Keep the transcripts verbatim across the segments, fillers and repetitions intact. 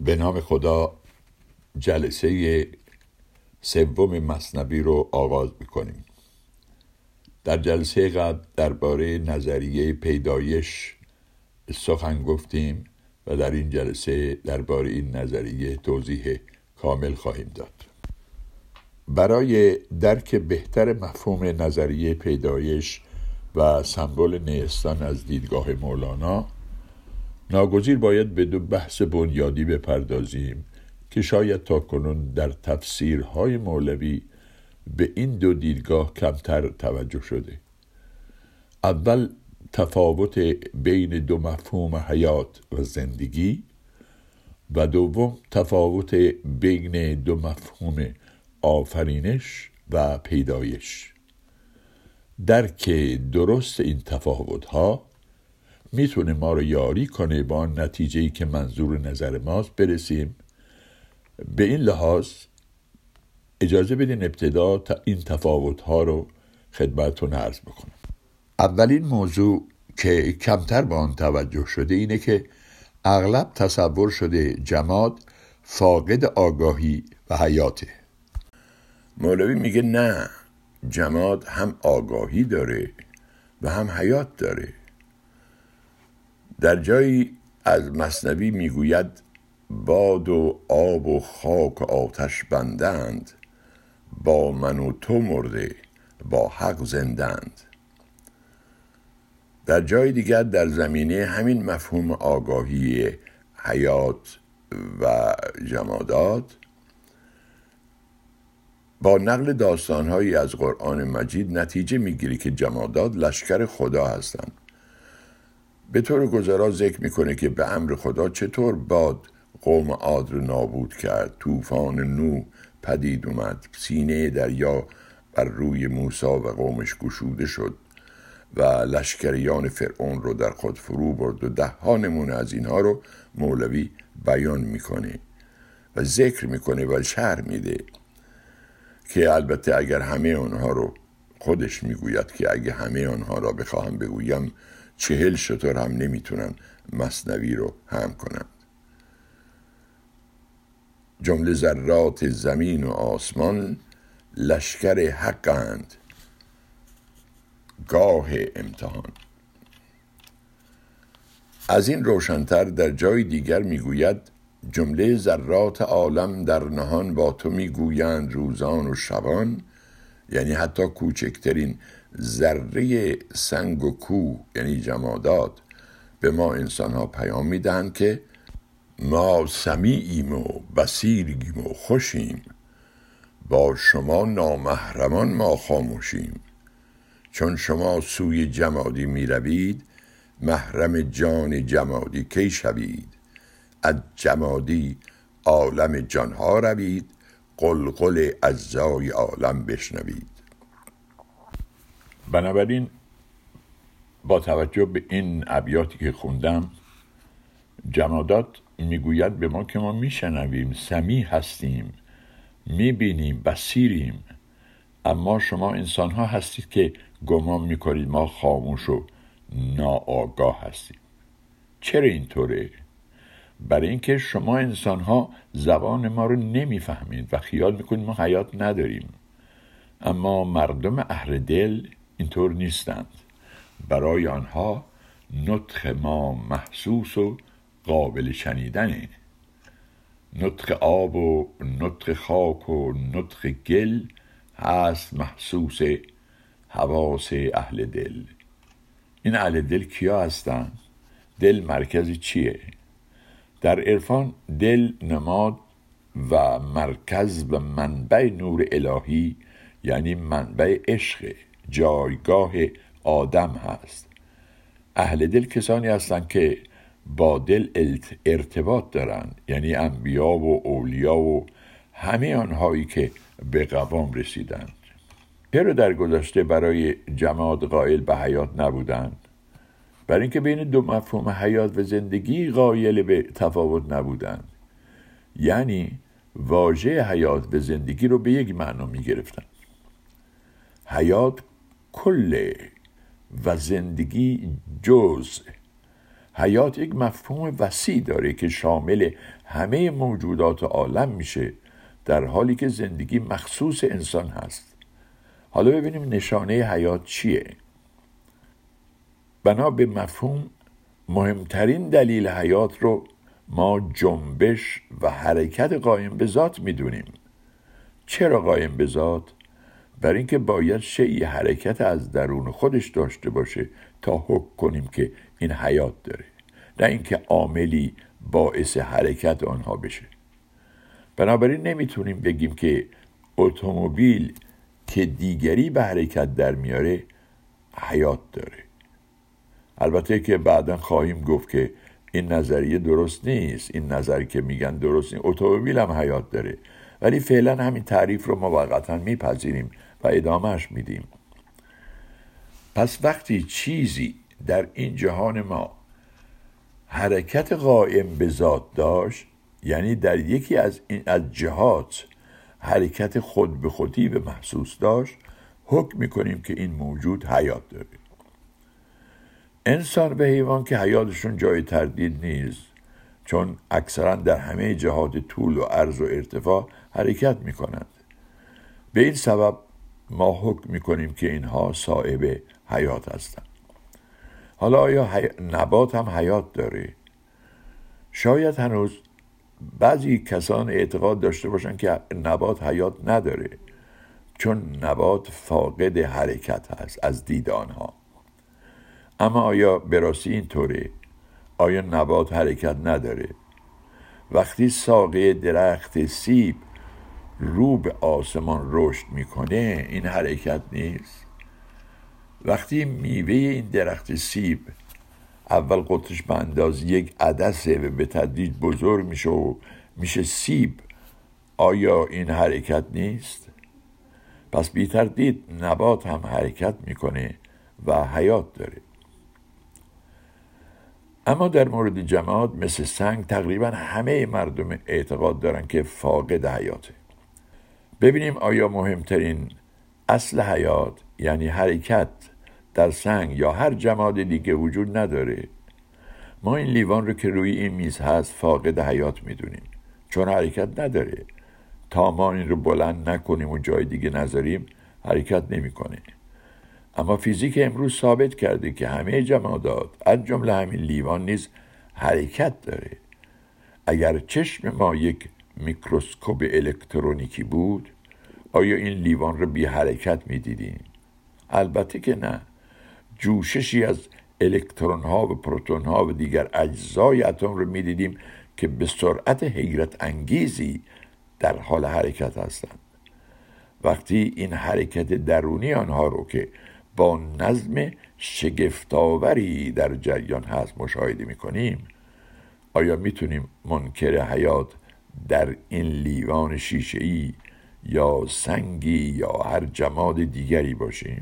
به نام خدا. جلسه سوم مثنوی رو آغاز می‌کنیم. در جلسه قبل درباره نظریه پیدایش سخن گفتیم و در این جلسه درباره این نظریه توضیح کامل خواهیم داد. برای درک بهتر مفهوم نظریه پیدایش و سمبل نیستان از دیدگاه مولانا، ناگزیر باید به دو بحث بنیادی بپردازیم که شاید تاکنون در تفسیرهای مولوی به این دو دیدگاه کمتر توجه شده. اول تفاوت بین دو مفهوم حیات و زندگی و دوم تفاوت بین دو مفهوم آفرینش و پیدایش. درک درست این تفاوت‌ها میتونه ما رو یاری کنه با آن نتیجه‌ای که منظور نظر ماست برسیم. به این لحاظ اجازه بدین ابتدا تا این تفاوت‌ها رو خدمتتون عرض بکنم. اولین موضوع که کمتر به آن توجه شده اینه که اغلب تصور شده جماد فاقد آگاهی و حیاته. مولوی میگه نه، جماد هم آگاهی داره و هم حیات داره. در جایی از مثنوی میگوید باد و آب و خاک و آتش بندند، با من و تو مرده با حق زندند. در جای دیگر در زمینه همین مفهوم آگاهی حیات و جمادات با نقل داستانهایی از قرآن مجید نتیجه میگیری که جمادات لشکر خدا هستند. به طور گذرا ذکر میکنه که به امر خدا چطور باد قوم عاد رو نابود کرد، طوفان نوح پدید اومد، سینه دریا بر روی موسی و قومش گشوده شد و لشکریان فرعون رو در خود فرو برد و ده ها نمونه از اینها رو مولوی بیان میکنه و ذکر میکنه و شرح میده که البته اگر همه آنها رو خودش میگوید که اگه همه آنها را بخواهم بگویم چهل شتر هم نمیتونن مثنوی رو هم کنند. جمله ذرات زمین و آسمان لشکر حقند، گاه امتحان. از این روشن‌تر در جای دیگر میگوید جمله ذرات عالم در نهان با تو میگویند روزان و شبان، یعنی حتی کوچکترین ذره سنگ و کوه یعنی جمادات به ما انسان‌ها پیام میدهند که ما سمیعیم و بصیریم و خوشیم، با شما نامحرمان ما خاموشیم. چون شما سوی جمادی می روید، محرم جان جمادی کی شوید. از جمادی عالم جانها روید، قلقل اجزای عالم بشنوید. بنابراین با توجه به این ابیاتی که خوندم، جمادات میگوید به ما که ما میشنویم، سمیع هستیم، میبینیم، بصیریم، اما شما انسان ها هستید که گمان میکنید ما خاموش و ناآگاه هستیم. چرا اینطوره؟ برای اینکه شما انسان ها زبان ما رو نمیفهمید و خیال میکنید ما حیات نداریم. اما مردم اهل دل اینطور نیستند. برای آنها نطق ما محسوس و قابل شنیدنه. نطق آب و نطق خاک و نطق گل هست محسوس حواس اهل دل. این اهل دل کیا هستن؟ دل مرکزی چیه؟ در عرفان دل نماد و مرکز و منبع نور الهی یعنی منبع عشق، جایگاه آدم هست. اهل دل کسانی هستند که با دل ارتباط دارند، یعنی انبیا و اولیا و همه آنهایی که به قوام رسیدند. چرا در گذشته برای جماد قائل به حیات نبودند؟ برای اینکه بین دو مفهوم حیات و زندگی قائل به تفاوت نبودند. یعنی واژه حیات و زندگی رو به یک معنا می گرفتن. حیات کله و زندگی جزء. حیات یک مفهوم وسیع داره که شامل همه موجودات عالم میشه، در حالی که زندگی مخصوص انسان هست. حالا ببینیم نشانه حیات چیه. بنا به مفهوم مهمترین دلیل حیات رو ما جنبش و حرکت قایم به ذات میدونیم. چرا قایم به ذات؟ برای اینکه باید شیء حرکت از درون خودش داشته باشه تا حکم کنیم که این حیات داره، نه اینکه عاملی باعث حرکت آنها بشه. بنابراین نمیتونیم بگیم که اتومبیل که دیگری به حرکت در میاره حیات داره. البته که بعداً خواهیم گفت که این نظریه درست نیست، این نظری که میگن درست نیست، اتومبیل هم حیات داره، ولی فعلا همین تعریف رو موقتاً میپذیریم و ادامهش میدیم. پس وقتی چیزی در این جهان ما حرکت قائم به ذات داشت، یعنی در یکی از این از جهات حرکت خود به خودی به محسوس داشت، حکم میکنیم که این موجود حیات داره. انسان و حیوان که حیاتشون جای تردید نیست، چون اکثرا در همه جهات طول و عرض و ارتفاع حرکت میکنند. به این سبب ما حکم میکنیم که اینها صاحب حیات هستند. حالا آیا حی... نبات هم حیات داره؟ شاید هنوز بعضی کسان اعتقاد داشته باشند که نبات حیات نداره، چون نبات فاقد حرکت هست از دید آنها. اما آیا به راستی اینطوره؟ آیا نبات حرکت نداره؟ وقتی ساقه درخت سیب رو به آسمان رشد میکنه، این حرکت نیست؟ وقتی میوه این درخت سیب اول قطرش به اندازه یک عدسه و به تدریج بزرگ میشه و میشه سیب، آیا این حرکت نیست؟ پس بی تردید نبات هم حرکت میکنه و حیات داره. اما در مورد جماد مثل سنگ تقریبا همه مردم اعتقاد دارن که فاقد حیاته. ببینیم آیا مهمترین اصل حیات یعنی حرکت در سنگ یا هر جماد دیگه وجود نداره؟ ما این لیوان رو که روی این میز هست فاقد حیات میدونیم، چون حرکت نداره. تا ما این رو بلند نکنیم و جای دیگه نذاریم حرکت نمیکنه. اما فیزیک امروز ثابت کرده که همه جمادات از جمله همین لیوان نیز حرکت داره. اگر چشم ما یک میکروسکوپ الکترونیکی بود، آیا این لیوان رو بی حرکت میدیدیم؟ البته که نه. جوششی از الکترون ها و پروتون ها و دیگر اجزای اتم رو میدیدیم که به سرعت حیرت انگیزی در حال حرکت هستند. وقتی این حرکت درونی آنها رو که با نظم شگفت‌آوری در جریان هست مشاهده میکنیم، آیا میتونیم منکر حیات در این لیوان شیشه‌ای یا سنگی یا هر جماد دیگری باشیم؟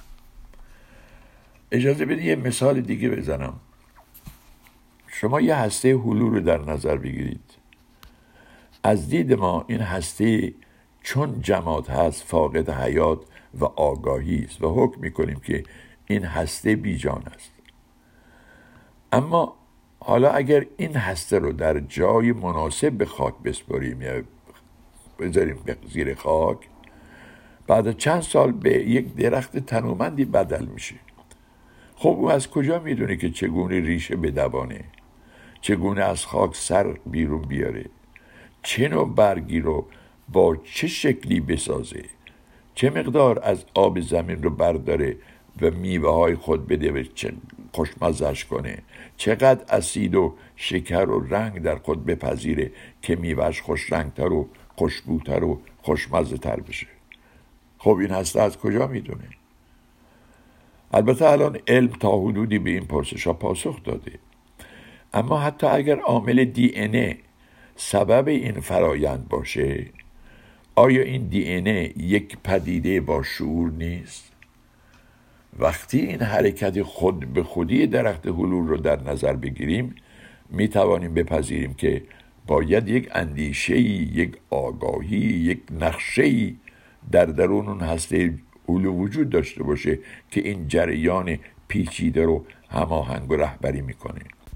اجازه بدید یه مثال دیگه بزنم. شما یه هسته هلو رو در نظر بگیرید. از دید ما این هسته چون جماد هست فاقد حیات و آگاهی است و حکم میکنیم که این هسته بی جان است. اما حالا اگر این هسته رو در جای مناسب به خاک بسپاریم یا بذاریم زیر خاک، بعد چند سال به یک درخت تنومندی بدل میشه. خب او از کجا میدونه که چگونه ریشه بدوانه، چگونه از خاک سر بیرون بیاره، چه نوع برگی رو با چه شکلی بسازه، چه مقدار از آب زمین رو برداره و میوه های خود بده و چه خوشمزه‌اش کنه، چقدر اسید و شکر و رنگ در خود بپذیره که میوهش خوش رنگتر و خوشبوتر و خوشمزه تر بشه. خب این هسته از کجا میدونه؟ البته الان علم تا حدودی به این پرسش‌ها پاسخ داده، اما حتی اگر عامل دی ان ای سبب این فرایند باشه، آیا این دی ان ای یک پدیده با شعور نیست؟ وقتی این حرکت خود به خودی درخت هلو رو در نظر بگیریم، می توانیم بپذیریم که باید یک اندیشه‌ای، یک آگاهی، یک نقشه‌ای در درون اون هسته هلو وجود داشته باشه که این جریان پیچیده رو هماهنگ و رهبری میکنه.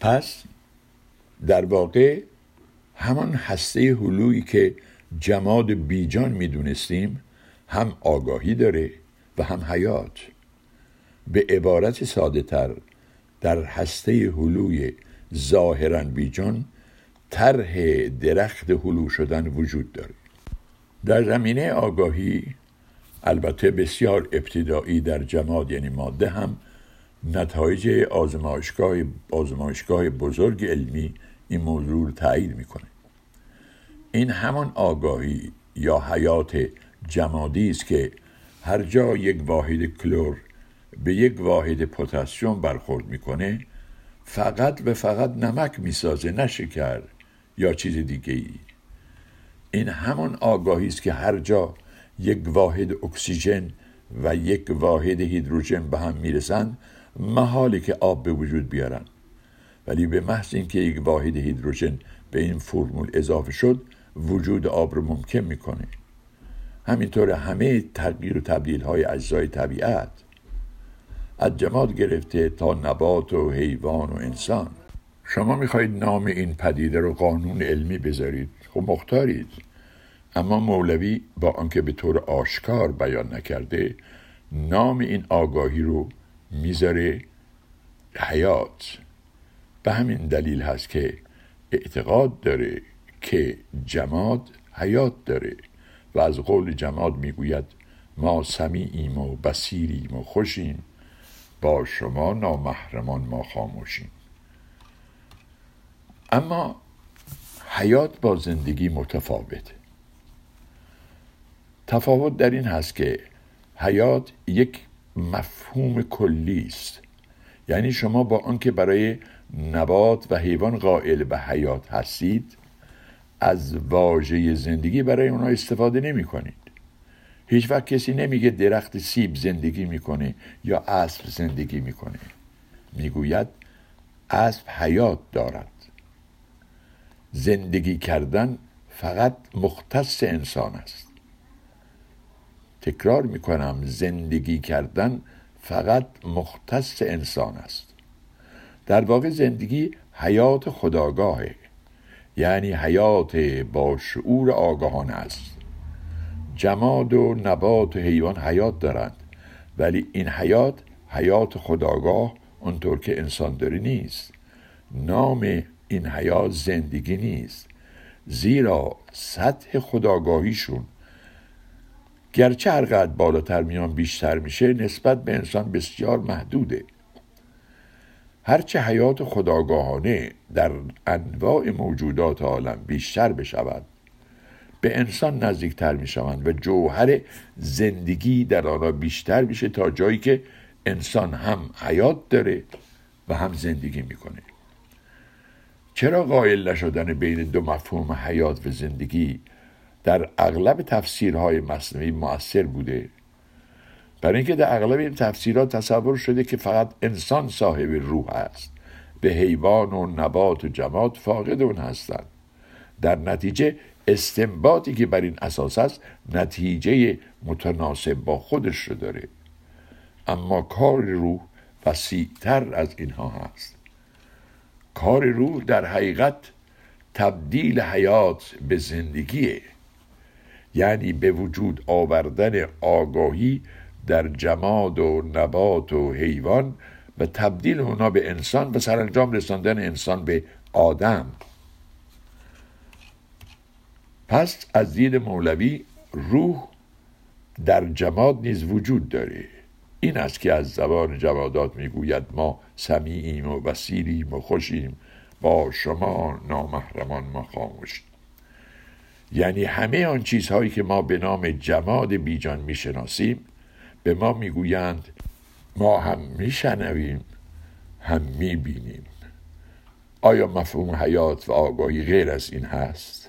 پس در واقع همان هسته هلویی که جماد بیجان میدونستیم هم آگاهی داره و هم حیات. به عبارت ساده تر، در هسته هلوی ظاهراً بیجان طرح درخت هلو شدن وجود داره. در زمینه آگاهی، البته بسیار ابتدایی در جماد یعنی ماده، هم نتایج آزمایشگاه آزمایشگاه بزرگ علمی این موضوع رو تایید میکنه. این همان آگاهی یا حیات جمادی است که هر جا یک واحد کلور به یک واحد پتاسیم برخورد میکنه فقط و فقط نمک میسازه، نه شکر یا چیز دیگه ای. این همان آگاهی است که هر جا یک واحد اکسیژن و یک واحد هیدروژن به هم میرسند محاله که آب به وجود بیارن، ولی به محض اینکه یک واحد هیدروژن به این فرمول اضافه شد وجود آب رو ممکن میکنه. همینطور همه تغییر و تبدیل های اجزای طبیعت، از جماد گرفته تا نبات و حیوان و انسان. شما میخواید نام این پدیده رو قانون علمی بذارید، خب مختارید، اما مولوی با آنکه به طور آشکار بیان نکرده نام این آگاهی رو میذاره حیات. به همین دلیل هست که اعتقاد داره که جماد حیات داره و از قول جماد میگوید ما سمیعیم و بصیریم و خوشیم، با شما نامحرمان ما خاموشیم. اما حیات با زندگی متفاوته. تفاوت در این هست که حیات یک مفهوم کلی است، یعنی شما با آنکه برای نبات و حیوان قائل به حیات هستید از واژه زندگی برای اونها استفاده نمی کنید. هیچ وقت کسی نمیگه درخت سیب زندگی میکنه یا اسب زندگی میکنه، میگوید اسب حیات دارد. زندگی کردن فقط مختص انسان است. تکرار میکنم، زندگی کردن فقط مختص انسان است. در واقع زندگی حیات خودآگاهه، یعنی حیات با شعور آگاهانه است. جماد و نبات و حیوان حیات دارند، ولی این حیات حیات خودآگاه اونطور که انسان داره نیست. نام این حیات زندگی نیست، زیرا سطح خودآگاهیشون گرچه هر قدر بالاتر میان بیشتر میشه نسبت به انسان بسیار محدوده. هرچه حیات خودآگاهانه در انواع موجودات عالم بیشتر بشود به انسان نزدیکتر میشوند و جوهر زندگی در آنها بیشتر میشه تا جایی که انسان هم حیات داره و هم زندگی میکنه. چرا قائل نشدن بین دو مفهوم حیات و زندگی در اغلب تفسیرهای مثنوی مؤثر بوده؟ برای اینکه در اغلب این تفسیرات تصور شده که فقط انسان صاحب روح است، به حیوان و نبات و جماد فاقد اون هستند. در نتیجه استنباطی که بر این اساس است نتیجه متناسب با خودش رو داره. اما کار روح وسیع‌تر از اینها هست. کار روح در حقیقت تبدیل حیات به زندگیه، یعنی به وجود آوردن آگاهی در جماد و نبات و حیوان و تبدیل اونا به انسان و سرانجام رساندن انسان به آدم. پس از دید مولوی روح در جماد نیز وجود داره. این است که از زبان جمادات میگوید ما سمیعیم و بصیریم و خوشیم، با شما نامحرمان ما خاموشیم. یعنی همه آن چیزهایی که ما به نام جماد بیجان میشناسیم به ما میگویند ما هم میشنویم هم میبینیم. آیا مفهوم حیات و آگاهی غیر از این هست؟